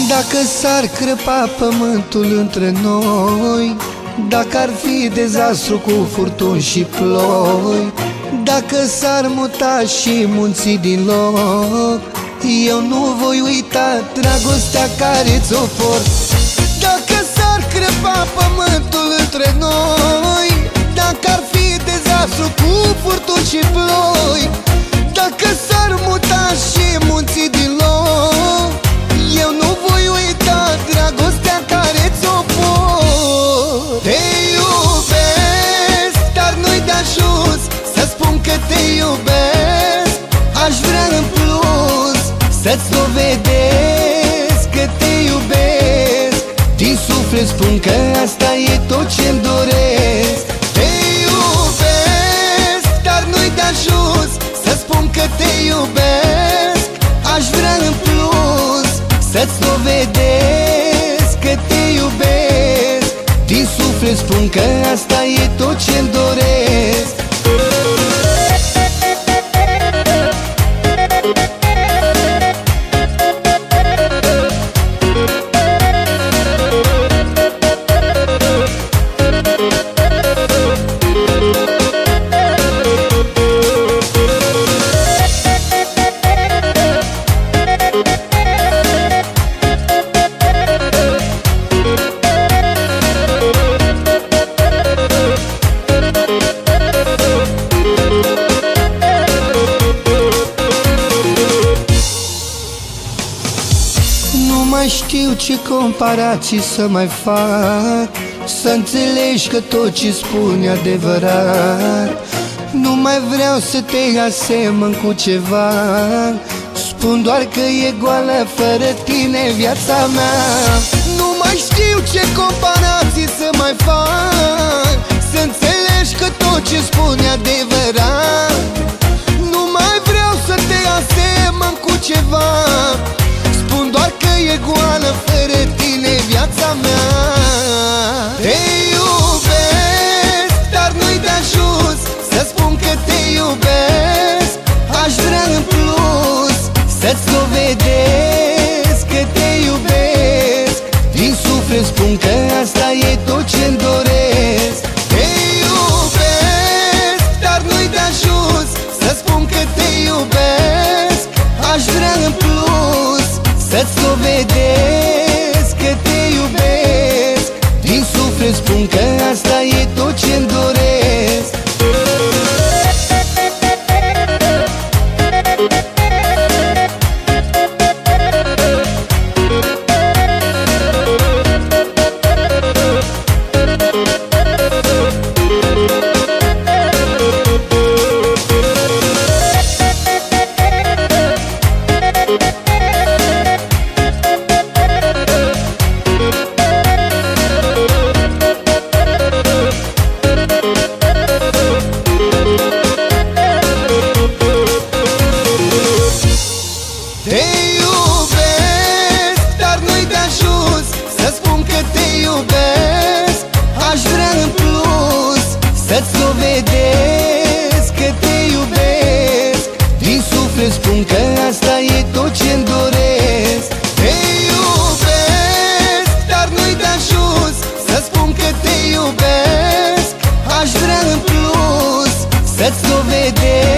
Dacă s-ar crăpa pământul între noi, dacă ar fi dezastru cu furtuni și ploi, dacă s-ar muta și munții din loc, eu nu voi uita dragostea care ți-o port. Dacă s-ar crăpa pământul între noi, dacă ar fi dezastru cu furtuni și ploi, dacă s-ar muta și munții din loc, eu nu voi uita dragostea care ți-o pot. Te iubesc, dar nu-i de ajuns să spun că te iubesc. Aș vrea în plus să-ți dovedesc că te iubesc. Din suflet spun că asta e tot ce-mi doresc. Te iubesc, dar nu-i de ajuns să spun că te iubesc. Aș vrea în plus să-ți dovedesc că te iubesc. Din suflet spun că asta e tot ce-mi doresc. Nu mai știu ce comparații să mai fac, să înțelegi că tot ce spun e adevărat. Nu mai vreau să te asemăn cu ceva, spun doar că e goală fără tine viața mea. Nu mai știu ce comparații să mai fac, să înțelegi că tot ce spun e adevărat. Nu mai vreau să te asemăn cu ceva, spun doar că e goală fără tine viața mea. Te iubesc, dar nu-i de ajuns să spun că te iubesc. Aș vrea în plus să-ți dovedesc că te iubesc. Din suflet spun că asta e tot ce-mi doresc. Te iubesc, dar nu-i de ajuns să spun că te iubesc. Aș vrea în plus să-ți dovedesc că te iubesc. Din suflet spun că asta e tot ce-mi doresc. Te iubesc, dar nu-i de ajuns să spun că te iubesc. Aș vrea în plus să-ți dovedesc că te iubesc. Din suflet spun că asta e tot ce-mi doresc. Te iubesc, dar nu-i de ajuns să spun că te iubesc. Aș vrea în plus să-ți dovedesc